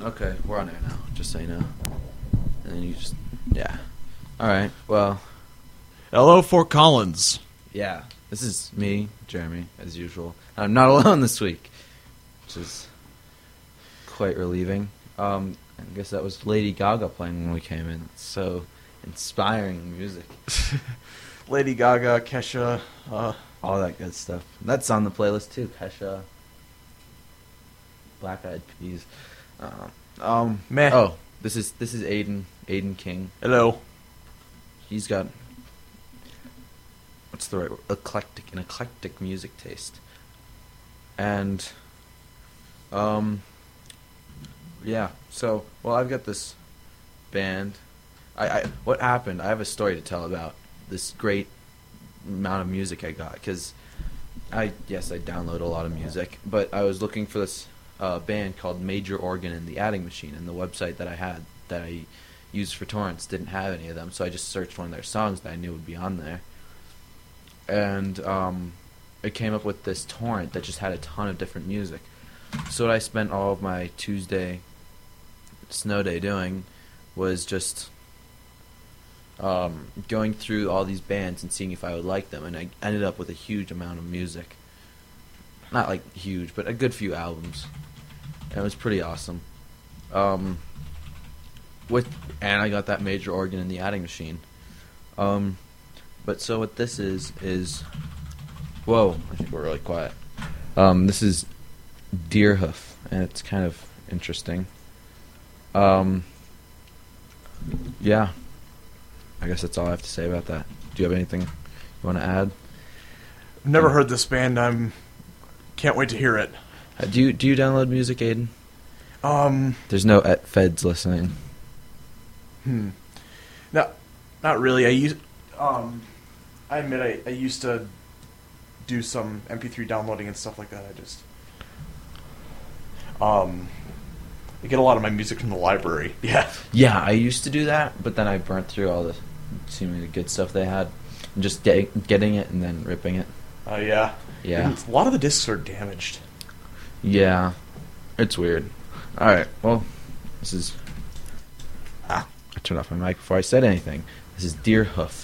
Okay, we're on air now, just so you know. And then you just, yeah. Alright, well, Hello, Fort Collins. yeah. This is me, Jeremy, as usual. I'm not alone this week, which is quite relieving. I guess that was Lady Gaga playing when we came in. It's so inspiring music. Lady Gaga, Kesha. All that good stuff. That's on the playlist too, Kesha. Black Eyed Peas. Meh. Oh, this is Aiden King. Hello. He's got, what's the right word? An eclectic music taste. And, yeah. So, well, I've got this band. What happened? I have a story to tell about this great amount of music I got, because I download a lot of music, but I was looking for this band called Major Organ and the Adding Machine, and the website that I used for torrents didn't have any of them, so I just searched one of their songs that I knew would be on there, and it came up with this torrent that just had a ton of different music. So what I spent all of my Tuesday snow day doing was just going through all these bands and seeing if I would like them, and I ended up with a huge amount of music. Not like huge, but a good few albums. And it was pretty awesome. And I got that Major Organ in the Adding Machine. But so what this is whoa, I think we're really quiet. This is Deerhoof, and it's kind of interesting. Yeah. I guess that's all I have to say about that. Do you have anything you want to add? Never heard this band. Can't wait to hear it. Do you download music, Aiden? There's no feds listening. No, not really. I admit I used to do some MP3 downloading and stuff like that. I get a lot of my music from the library. Yeah. Yeah, I used to do that, but then I burnt through all the seemingly good stuff they had, and just getting it and then ripping it. Oh, yeah. Yeah. And a lot of the discs are damaged. Yeah, it's weird. All right, well, this is. I turned off my mic before I said anything. This is Deerhoof.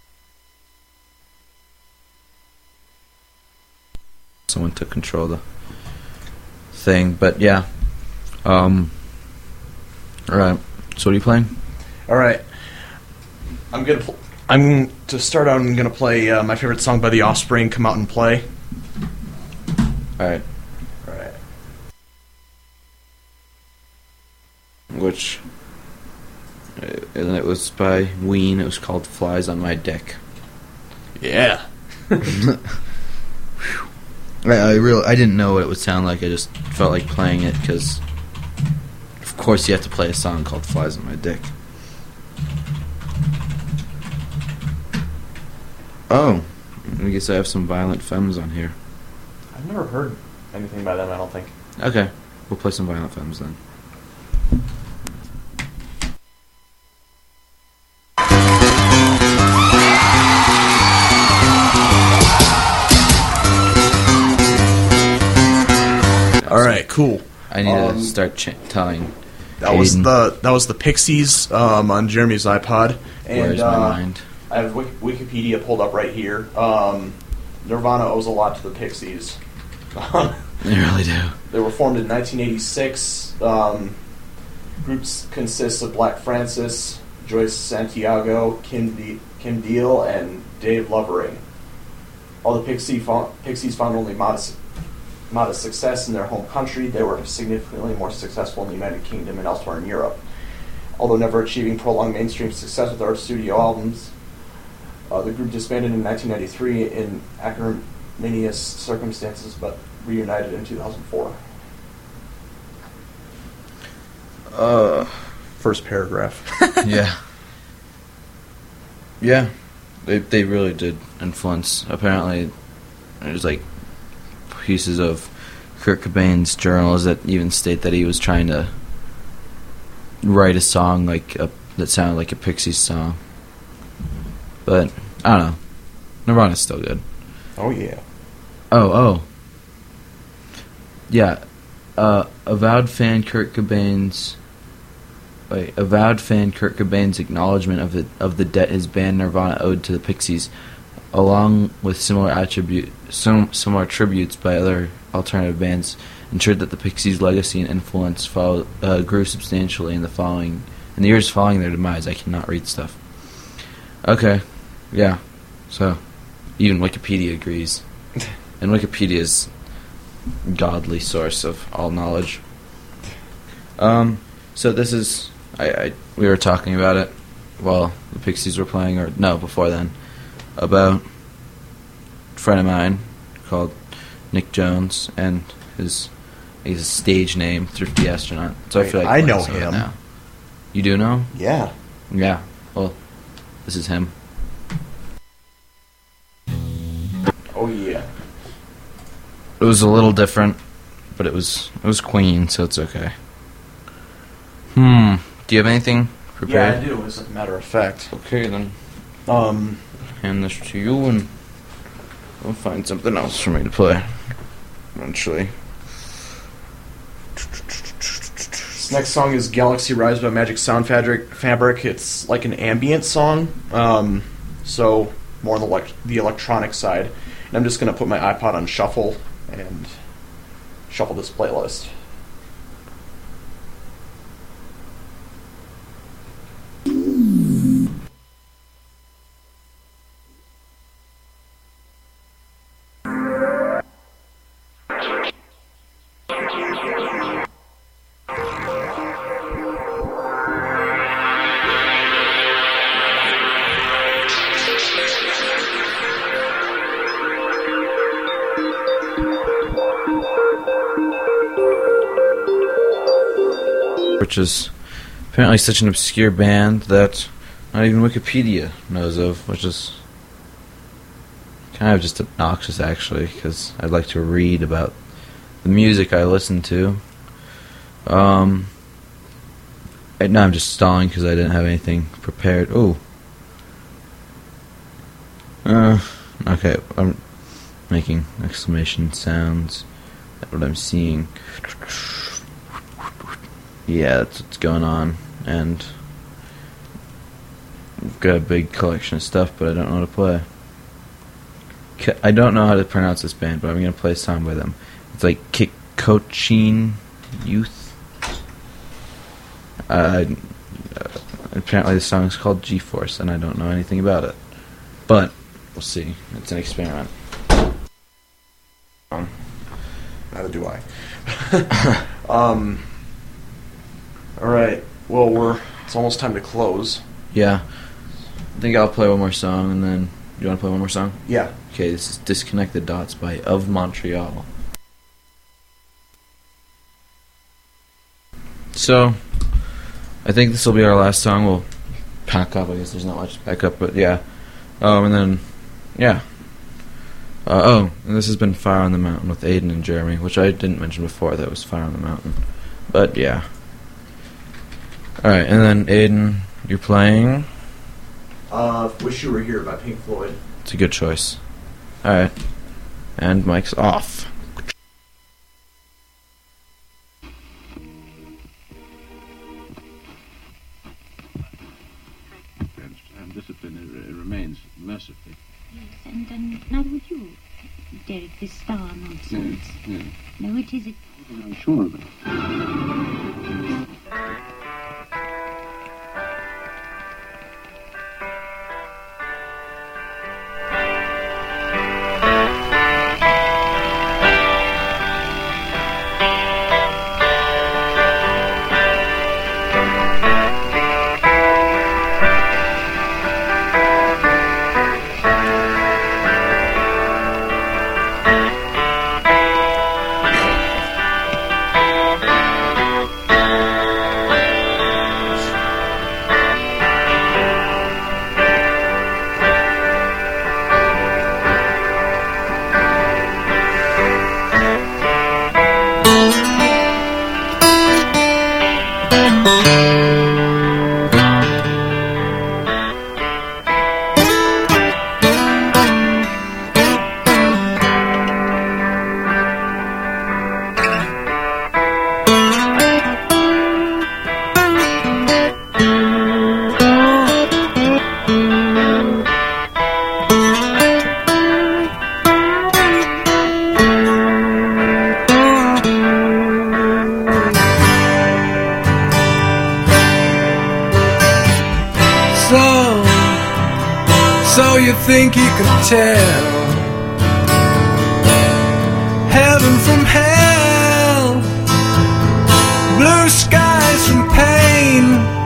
Someone took control of the thing, but yeah. All right. So what are you playing? All right. To start out, I'm gonna play my favorite song by The Offspring, "Come Out and Play." All right. All right. Which, and it was by Ween. It was called "Flies on My Dick." Yeah. I didn't know what it would sound like. I just felt like playing it because, of course, you have to play a song called "Flies on My Dick." Oh, I guess I have some Violent Femmes on here. I've never heard anything by them, I don't think. Okay, we'll play some Violent Femmes then. All right, cool. I need to start telling. That was the Pixies on Jeremy's iPod. And, Where's my mind? I have Wikipedia pulled up right here. Nirvana owes a lot to the Pixies. They really do. They were formed in 1986. Groups consists of Black Francis, Joyce Santiago, Kim Deal, and Dave Lovering. Although Pixies found only modest success in their home country, they were significantly more successful in the United Kingdom and elsewhere in Europe. Although never achieving prolonged mainstream success with their studio albums, the group disbanded in 1993 in acrimonious circumstances, but reunited in 2004. First paragraph. Yeah. Yeah. They really did influence. Apparently, there's like pieces of Kurt Cobain's journals that even state that he was trying to write a song that sounded like a Pixies song. But I don't know. Nirvana's still good. Oh yeah. Oh. Yeah. Avowed fan Kurt Cobain's acknowledgement of the debt his band Nirvana owed to the Pixies, along with similar tributes by other alternative bands, ensured that the Pixies' legacy and influence grew substantially in the years following their demise. I cannot read stuff. Okay, yeah. So, even Wikipedia agrees, and Wikipedia's godly source of all knowledge. So this is. We were talking about it while the Pixies were playing, or no, before then, about a friend of mine called Nick Jones and his stage name, Thrifty Astronaut. So I feel like I know some of it him. now. You do know? Yeah. Yeah. Well, this is him. Oh yeah. It was a little different, but it was Queen, so it's okay. Do you have anything prepared? Yeah, I do, as a matter of fact. Okay, then. Um, Hand this to you, and we'll find something else for me to play. Eventually. this next song is Galaxy Rise by Magic Sound Fabric. It's like an ambient song, so more on the electronic side. And I'm just going to put my iPod on shuffle and shuffle this playlist. Which is apparently such an obscure band that not even Wikipedia knows of, which is kind of just obnoxious, actually, because I'd like to read about the music I listen to. Now I'm just stalling because I didn't have anything prepared. Ooh. Okay, I'm making exclamation sounds. That's what I'm seeing. Yeah, that's what's going on, and I've got a big collection of stuff, but I don't know how to play. I don't know how to pronounce this band, but I'm going to play a song by them. It's like Kikochin Youth. Apparently the song is called G-Force, and I don't know anything about it. But, we'll see. It's an experiment. Neither do I. Alright, well, it's almost time to close. Yeah. I think I'll play one more song, and then... You want to play one more song? Yeah. Okay, this is Disconnect the Dots by Of Montreal. So, I think this will be our last song. We'll pack up. I guess there's not much to pack up, but yeah. And then, yeah. And this has been Fire on the Mountain with Aiden and Jeremy, which I didn't mention before. That was Fire on the Mountain. But yeah. Alright, and then Aiden, you're playing... Wish You Were Here by Pink Floyd. It's a good choice. Alright. And mic's off. And discipline remains mercifully. Yes, and now would you, Derek, this star nonsense? Yes. No, it isn't. I'm sure of it. think you can tell heaven from hell, blue skies from pain?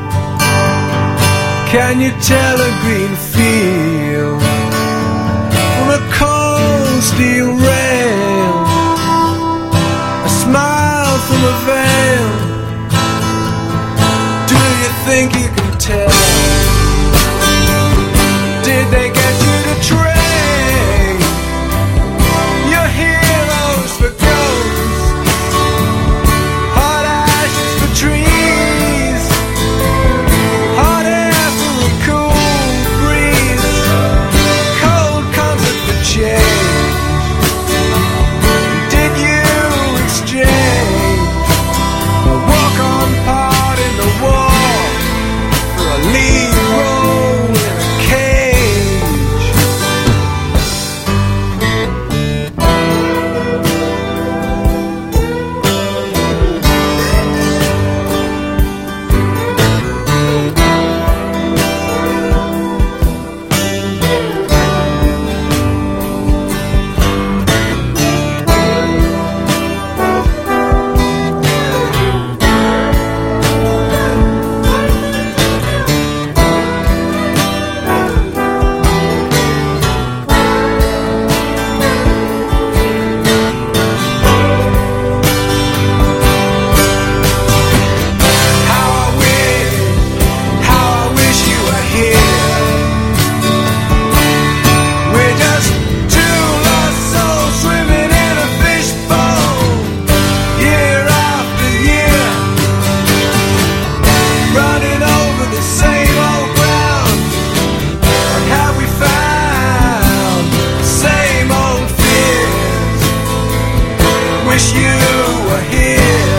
Can you tell a green field from a cold steel rail, a smile from a veil? Do you think you can tell? Did they get you to trade your heroes for ghosts, hot ashes for trees, hot air for a cool breeze, cold comfort for change? Did you exchange a walk-on part in the war for a lead role in a cage? How I wish you were here. We're just two lost souls swimming in a fishbowl, year after year, running over the same old ground. What have we found? Same old fears. Wish you were here.